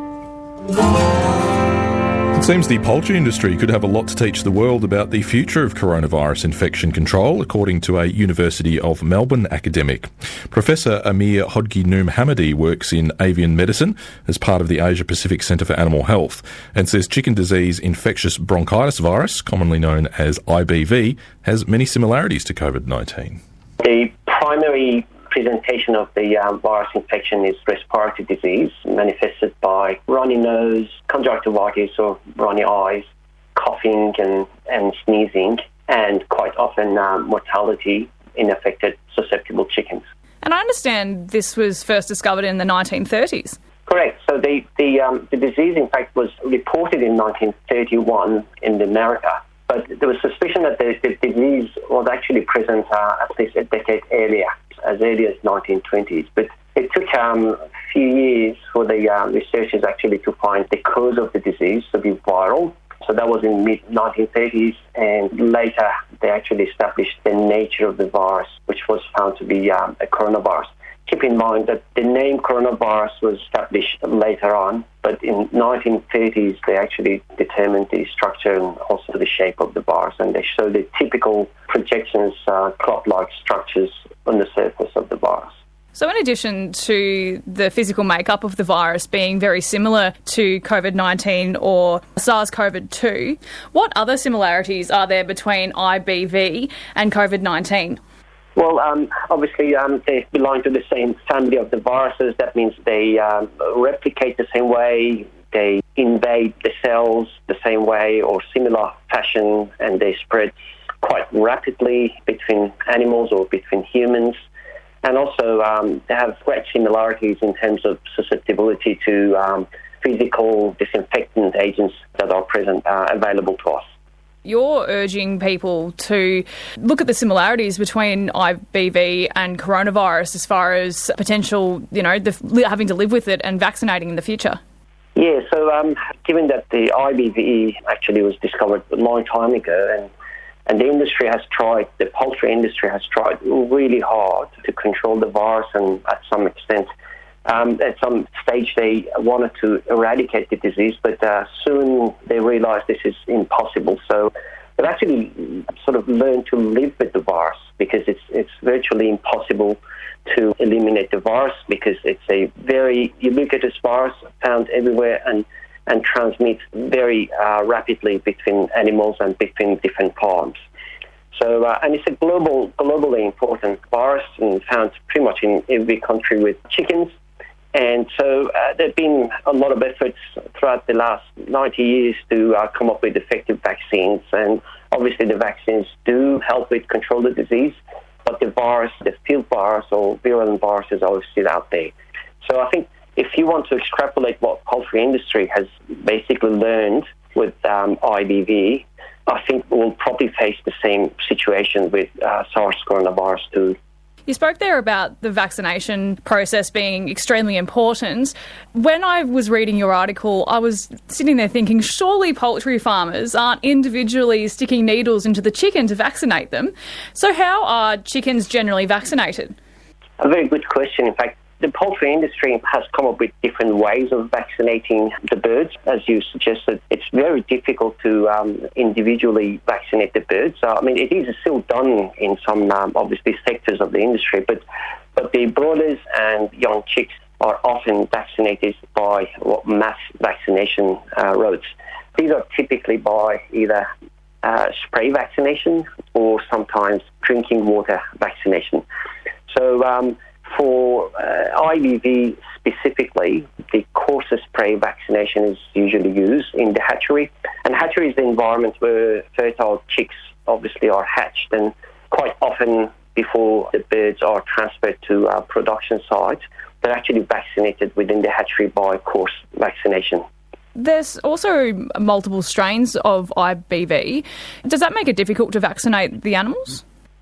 It seems the poultry industry could have a lot to teach the world about the future of coronavirus infection control, according to a University of Melbourne academic. Professor Amir Hodgi-Noom Hamady works in avian medicine as part of the Asia Pacific Centre for Animal Health and says chicken disease infectious bronchitis virus, commonly known as I B V, has many similarities to COVID nineteen. The primary presentation of the um, virus infection is respiratory disease, manifested by runny nose, conjunctivitis or runny eyes, coughing and, and sneezing, and quite often um, mortality in affected susceptible chickens. And I understand this was first discovered in the nineteen thirties. Correct. So the, the, um, the disease, in fact, was reported in nineteen thirty-one in America. But there was suspicion that the, the disease was actually present uh, at least a decade earlier, as early as nineteen twenties. But it took um, a few years for the uh, researchers actually to find the cause of the disease to be viral. So that was in mid nineteen thirties, and later they actually established the nature of the virus, which was found to be um, a coronavirus. Keep in mind that the name coronavirus was established later on, but in nineteen thirties they actually determined the structure and also the shape of the virus, and they show the typical projections, uh, cloud-like structures on the surface of the virus. So in addition to the physical makeup of the virus being very similar to COVID nineteen or SARS-C o V two, what other similarities are there between I B V and COVID nineteen? Well, um, obviously um, they belong to the same family of the viruses. That means they um, replicate the same way, they invade the cells the same way or similar fashion, and they spread quite rapidly between animals or between humans. And also um, they have great similarities in terms of susceptibility to um, physical disinfectant agents that are present, uh, available to us. You're urging people to look at the similarities between I B V and coronavirus as far as potential, you know, the, having to live with it and vaccinating in the future. Yeah, so um, given that the I B V actually was discovered a long time ago, and and the industry has tried, the poultry industry has tried really hard to control the virus, and at some extent, um, at some stage they wanted to eradicate the disease, but uh, soon they realised this is impossible. So they've actually sort of learned to live with the virus, because it's it's virtually impossible to eliminate the virus, because it's a very ubiquitous virus found everywhere and and transmits very uh, rapidly between animals and between different farms. So, uh, and it's a global, globally important virus and found pretty much in every country with chickens. And so uh, there have been a lot of efforts throughout the last ninety years to uh, come up with effective vaccines. And obviously the vaccines do help with control the disease, but the virus, the field virus or virulent viruses are still out there. So I think if you want to extrapolate what poultry industry has basically learned with um, I B V, I think we'll probably face the same situation with uh, SARS coronavirus too. You spoke there about the vaccination process being extremely important. When I was reading your article, I was sitting there thinking, surely poultry farmers aren't individually sticking needles into the chicken to vaccinate them. So how are chickens generally vaccinated? A very good question. In fact, the poultry industry has come up with different ways of vaccinating the birds. As you suggested, it's very difficult to um, individually vaccinate the birds. So, I mean, it is still done in some, um, obviously, sectors of the industry, but, but the broilers and young chicks are often vaccinated by what, mass vaccination uh, routes. These are typically by either uh, spray vaccination or sometimes drinking water vaccination. So, um, For uh, I B V specifically, the courser spray vaccination is usually used in the hatchery. And hatchery is the environment where fertile chicks obviously are hatched, and quite often before the birds are transferred to uh, production sites, they're actually vaccinated within the hatchery by course vaccination. There's also multiple strains of I B V. Does that make it difficult to vaccinate the animals?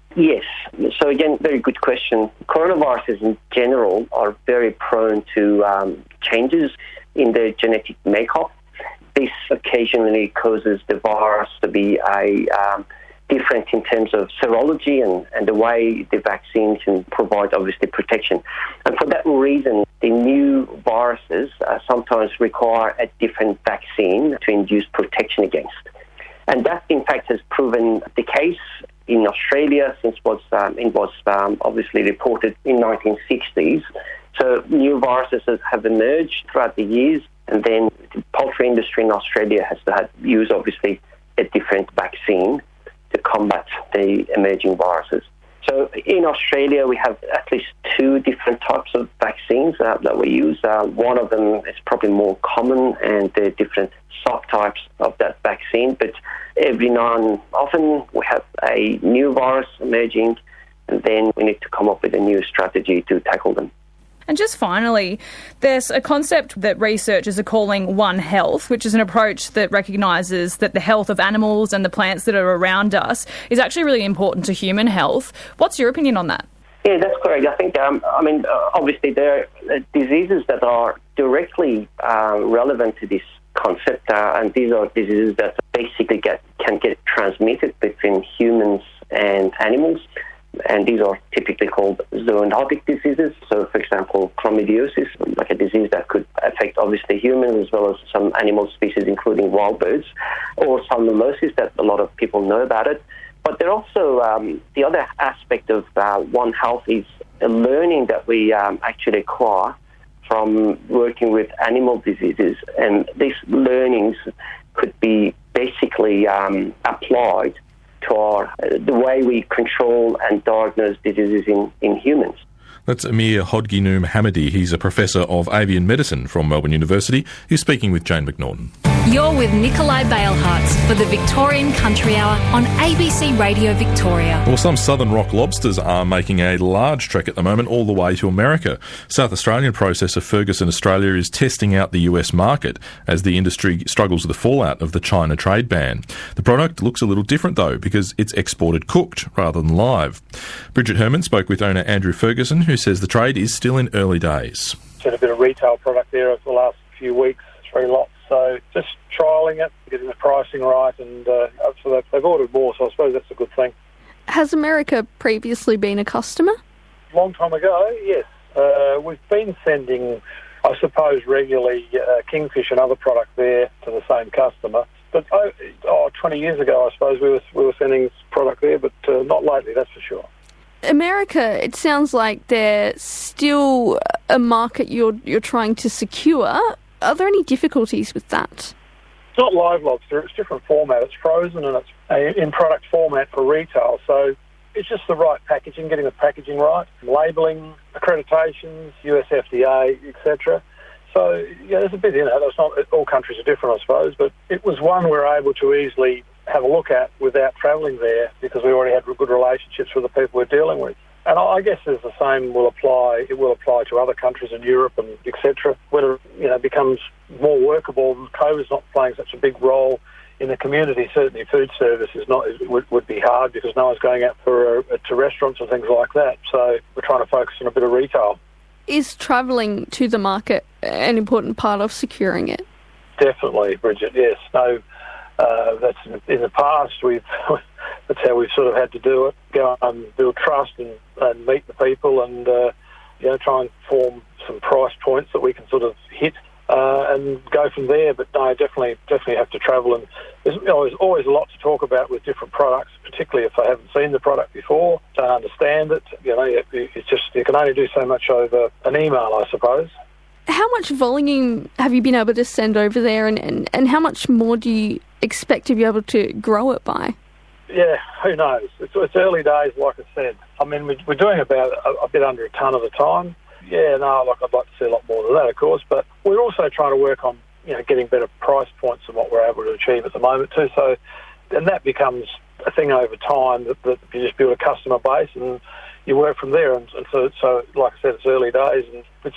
Yes. So again, very good question. Coronaviruses in general are very prone to um, changes in their genetic makeup. This occasionally causes the virus to be a um, different in terms of serology and, and the way the vaccine can provide, obviously, protection. And for that reason, the new viruses uh, sometimes require a different vaccine to induce protection against. And that, in fact, has proven the case in Australia since was, um, it was um, obviously reported in nineteen sixties. So new viruses have emerged throughout the years, and then the poultry industry in Australia has to have, use, obviously, a different vaccine to combat the emerging viruses. So in Australia, we have at least two different types of vaccines uh, that we use. Uh, one of them is probably more common, and there are different subtypes of that vaccine. But every now and often, we have a new virus emerging, and then we need to come up with a new strategy to tackle them. And just finally, there's a concept that researchers are calling One Health, which is an approach that recognises that the health of animals and the plants that are around us is actually really important to human health. What's your opinion on that? Yeah, that's correct. I think, um, I mean, uh, obviously there are uh, diseases that are directly uh, relevant to this concept, uh, and these are diseases that basically get can get transmitted between humans and animals. And these are typically called zoonotic diseases. So, for example, chlamydiosis, like a disease that could affect, obviously, humans as well as some animal species, including wild birds, or salmonellosis, that a lot of people know about it. But there also, um, the other aspect of uh, One Health is a learning that we um, actually acquire from working with animal diseases. And these learnings could be basically um, applied to our, uh, the way we control and diagnose diseases in, in humans. That's Amir Hodginoom Hamady. He's a professor of avian medicine from Melbourne University. He's speaking with Jane McNaughton. You're with Nikolai Balehartz for the Victorian Country Hour on A B C Radio Victoria. Well, some southern rock lobsters are making a large trek at the moment all the way to America. South Australian processor Ferguson Australia is testing out the U S market as the industry struggles with the fallout of the China trade ban. The product looks a little different, though, because it's exported cooked rather than live. Bridget Herman spoke with owner Andrew Ferguson, who says the trade is still in early days. Had a bit of retail product there over the last few weeks, three lots. So just trialling it, getting the pricing right, and uh, so they've, they've ordered more, so I suppose that's a good thing. Has America previously been a customer? Long time ago, yes. Uh, we've been sending, I suppose, regularly uh, kingfish and other product there to the same customer. But oh, oh, twenty years ago, I suppose, we were, we were sending product there, but uh, not lately, that's for sure. America, it sounds like they're still a market you're you're trying to secure. Are there any difficulties with that? It's not live lobster, it's different format. It's frozen and it's a, in product format for retail. So it's just the right packaging, getting the packaging right, labelling, accreditations, U S F D A, et cetera. So, yeah, there's a bit in it. It's not, all countries are different, I suppose, but it was one we were able to easily have a look at without travelling there because we already had good relationships with the people we're dealing with. And I guess as the same will apply, it will apply to other countries in Europe and et cetera. Whether it you know, becomes more workable, COVID's not playing such a big role in the community. Certainly food service is not, it would, would be hard because no one's going out for uh, to restaurants and things like that. So we're trying to focus on a bit of retail. Is travelling to the market an important part of securing it? Definitely, Bridget, yes. No, uh, that's in, in the past. We've that's how we've sort of had to do it. Go and build trust and, and meet the people and uh, you know try and form some price points that we can sort of hit uh, and go from there. But no, definitely, definitely have to travel. And there's always, always a lot to talk about with different products, particularly if they haven't seen the product before, don't understand it. You know, it, it's just you can only do so much over an email, I suppose. How much volume have you been able to send over there, and, and, and how much more do you expect to be able to grow it by? Yeah, who knows? It's, it's early days, like I said. I mean, we're doing about a, a bit under a tonne at a time. Yeah, no, like I'd like to see a lot more than that, of course, but we're also trying to work on, you know, getting better price points than what we're able to achieve at the moment too. So, and that becomes a thing over time that, that you just build a customer base and you work from there. And, and so, so, like I said, it's early days, and but you can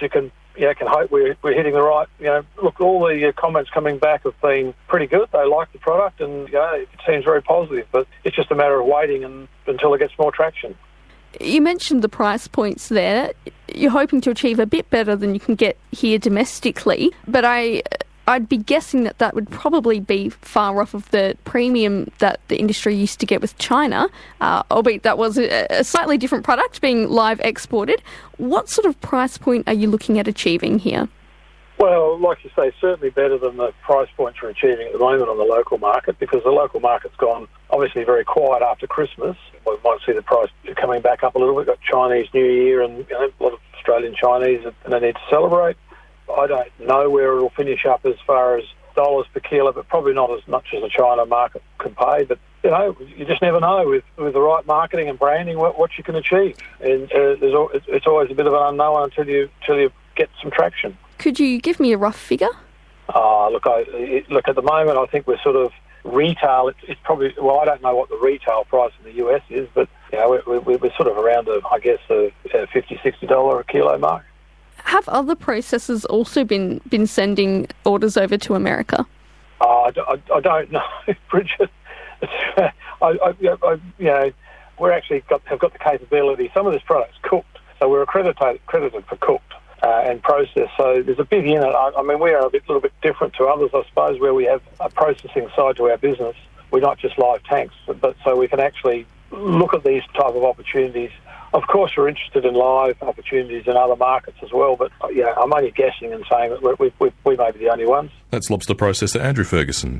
yeah, can hope we're, we're hitting the right, you know, look, all the uh, comments coming back have been pretty good. They like the product and, you know, it seems very positive, but it's just a matter of waiting and, until it gets more traction. You mentioned the price points there. You're hoping to achieve a bit better than you can get here domestically, but I... I'd be guessing that that would probably be far off of the premium that the industry used to get with China, uh, albeit that was a, a slightly different product being live exported. What sort of price point are you looking at achieving here? Well, like you say, certainly better than the price points we're achieving at the moment on the local market, because the local market's gone obviously very quiet after Christmas. We might see the price coming back up a little bit. We've got Chinese New Year and, you know, a lot of Australian Chinese and they need to celebrate. I don't know where it'll finish up as far as dollars per kilo, but probably not as much as the China market can pay. But, you know, you just never know with, with the right marketing and branding what, what you can achieve. And uh, there's, it's always a bit of an unknown until you, until you get some traction. Could you give me a rough figure? Uh, look, I, it, look, at the moment, I think we're sort of retail. It's, it's probably, well, I don't know what the retail price in the U S is, but, you know, we're, we're, we're sort of around, a, I guess, a fifty dollars, sixty dollars a kilo mark. Have other processors also been, been sending orders over to America? Uh, I, I, I don't know, Bridget. I, I, I, you know, we're actually got, have got the capability. Some of this product's cooked, so we're accredited, accredited for cooked uh, and processed. So there's a bit in it. I, I mean, we are a bit, little bit different to others, I suppose, where we have a processing side to our business. We're not just live tanks, but so we can actually look at these type of opportunities. Of course, we're interested in live opportunities in other markets as well, but yeah, I'm only guessing and saying that we, we, we may be the only ones. That's lobster processor Andrew Ferguson.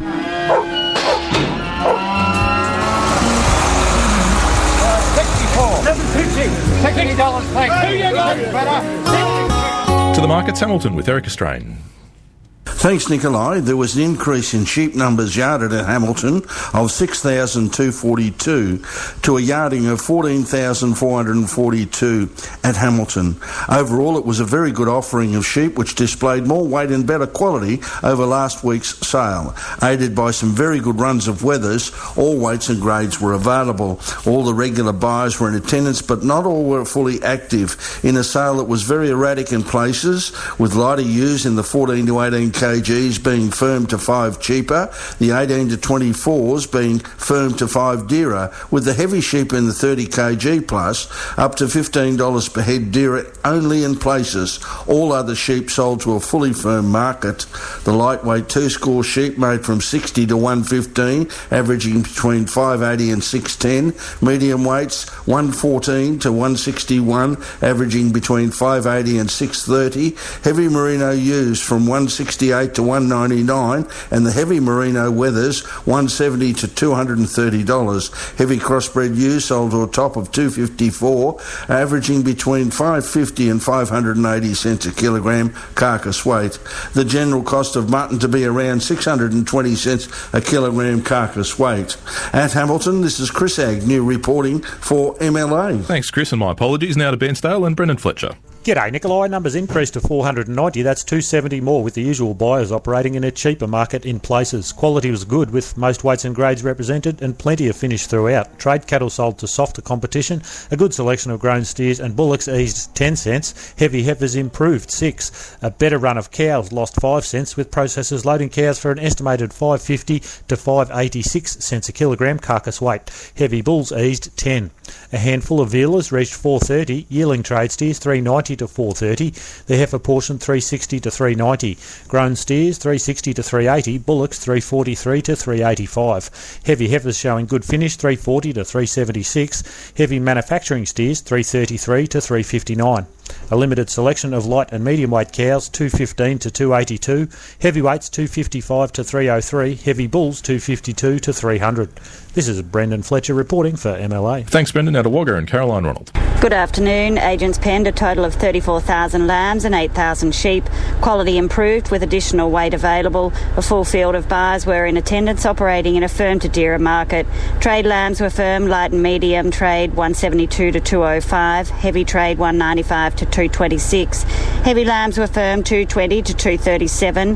sixty-four, seven fifty, sixty dollars plate. Who you got better? To the markets, Hamilton with Erica Strain. Thanks, Nikolai. There was an increase in sheep numbers yarded at Hamilton of six thousand two hundred forty-two to a yarding of fourteen thousand four hundred forty-two at Hamilton. Overall, it was a very good offering of sheep which displayed more weight and better quality over last week's sale. Aided by some very good runs of wethers, all weights and grades were available. All the regular buyers were in attendance, but not all were fully active in a sale that was very erratic in places, with lighter ewes in the fourteen to eighteen kgs being firm to five cheaper, the eighteen to twenty-fours being firm to five dearer, with the heavy sheep in the thirty kg plus up to fifteen dollars per head dearer only in places. All other sheep sold to a fully firm market. The lightweight two-score sheep made from sixty to one fifteen, averaging between five eighty and six ten. Medium weights one fourteen to one sixty-one, averaging between five eighty and six thirty. Heavy merino ewes from one sixty-eight to one ninety-nine, and the heavy merino wethers one seventy to two hundred thirty dollars. Heavy crossbred ewes sold to a top of two fifty-four, averaging between five fifty and five hundred eighty cents a kilogram carcass weight. The general cost of mutton to be around six hundred twenty cents a kilogram carcass weight. At Hamilton, this is Chris Agnew reporting for M L A. Thanks, Chris, and my apologies now to Ben Stale and Brendan Fletcher. G'day, Nikolai. Numbers increased to four hundred ninety. That's two seventy more, with the usual buyers operating in a cheaper market in places. Quality was good, with most weights and grades represented and plenty of finish throughout. Trade cattle sold to softer competition. A good selection of grown steers and bullocks eased ten cents. Heavy heifers improved six. A better run of cows lost five cents, with processors loading cows for an estimated five fifty to five eighty-six cents a kilogram carcass weight. Heavy bulls eased ten. A handful of vealers reached four thirty. Yearling trade steers three ninety to four thirty. The heifer portion three sixty to three ninety. Grown steers three sixty to three eighty. Bullocks three forty-three to three eighty-five. Heavy heifers showing good finish three forty to three seventy-six. Heavy manufacturing steers three thirty-three to three fifty-nine. A limited selection of light and medium weight cows two fifteen to two eighty-two. Heavyweights two fifty-five to three oh three. Heavy bulls two fifty-two to three hundred. This is Brendan Fletcher reporting for M L A. Thanks, Brendan. Now to Wagga and Caroline Ronald. Good afternoon. Agents penned a total of thirty-four thousand lambs and eight thousand sheep. Quality improved with additional weight available. A full field of buyers were in attendance, operating in a firm to dearer market. Trade lambs were firm, light and medium trade one seventy-two to two oh five. Heavy trade one ninety-five to two twenty-six. Heavy lambs were firm two twenty to two thirty-seven.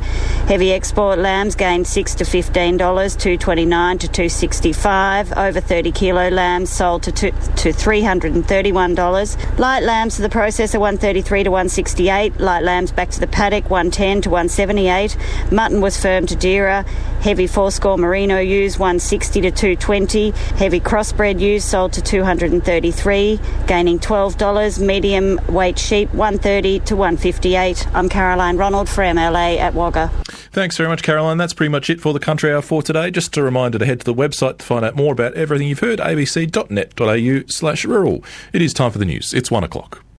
Heavy export lambs gained six to fifteen dollars, two twenty-nine to two sixty-five. Over thirty kilo lambs sold to two, to three hundred thirty-one dollars. Light lambs to the processor one thirty-three to one sixty-eight. Light lambs back to the paddock one ten to one seventy-eight. Mutton was firm to dearer. Heavy four-score merino ewes one sixty to two twenty. Heavy crossbred ewes sold to two hundred thirty-three, gaining twelve dollars. Medium weight sheep one thirty to one fifty-eight. I'm Caroline Ronald for M L A at Wagga. Thanks very much, Caroline. That's pretty much it for the Country Hour for today. Just a reminder to head to the website to find out more about everything you've heard, a b c dot net dot a u slash rural. It is time for the news. It's one o'clock.